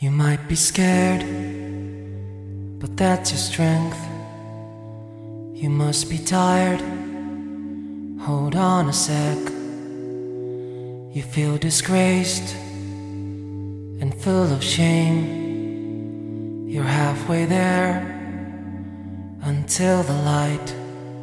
You might be scared, but that's your strength. You must be tired, hold on a sec. You feel disgraced and full of shame. You're halfway there until the light.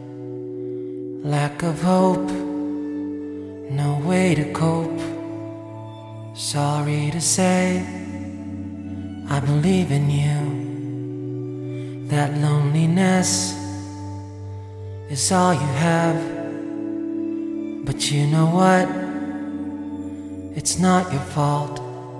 Lack of hope, no way to cope. Sorry to say, I believe in you. That loneliness is all you have. But you know what? It's not your fault.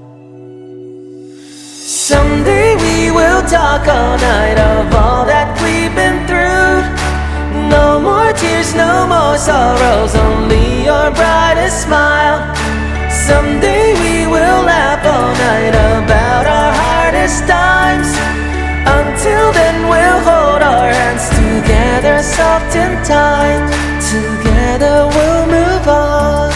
Someday we will talk all night of all that we've been through. No more tears, no more sorrows, only your brightest smile. Someday we will laugh all night about our hardest times. Until then we'll hold our hands together, soft and tight. Together we'll move on.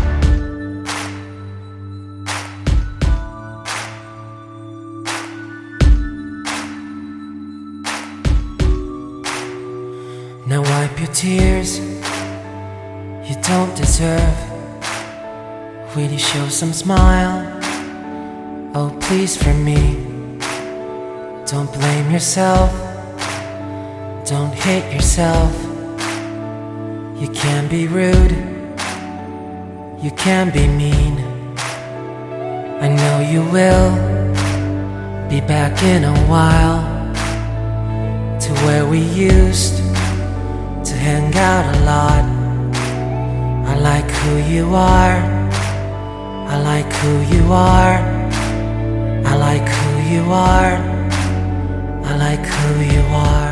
Now wipe your tears, you don't deserve. Will you show some smile? Oh, please, for me. Don't blame yourself, don't hate yourself. You can be rude, you can be mean. I know you will be back in a while to where we used to hang out a lot. I like who you are, I like who you are, I like who you are, I like who you are.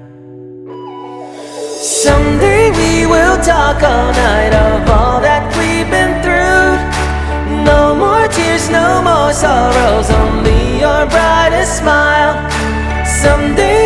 Someday we will talk all night of all that we've been through. No more tears, no more sorrows, only your brightest smile. Someday